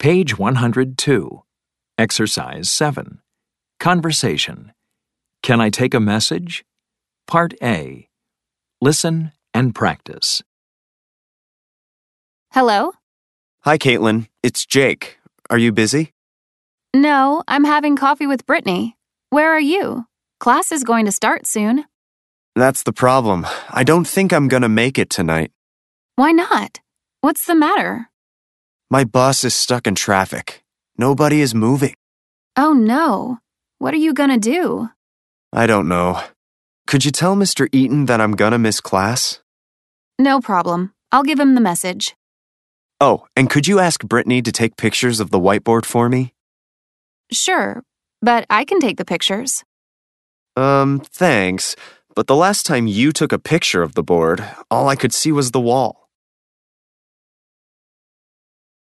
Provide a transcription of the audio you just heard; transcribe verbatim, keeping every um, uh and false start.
Page one hundred two. Exercise seven. Conversation. Can I take a message? Part A. Listen and practice. Hello? Hi, Caitlin. It's Jake. Are you busy? No, I'm having coffee with Brittany. Where are you? Class is going to start soon. That's the problem. I don't think I'm gonna make it tonight. Why not? What's the matter? My bus is stuck in traffic. Nobody is moving. Oh no. What are you gonna do? I don't know. Could you tell Mister Eaton that I'm gonna miss class? No problem. I'll give him the message. Oh, and could you ask Brittany to take pictures of the whiteboard for me? Sure, but I can take the pictures. Um, thanks. But the last time you took a picture of the board, all I could see was the wall.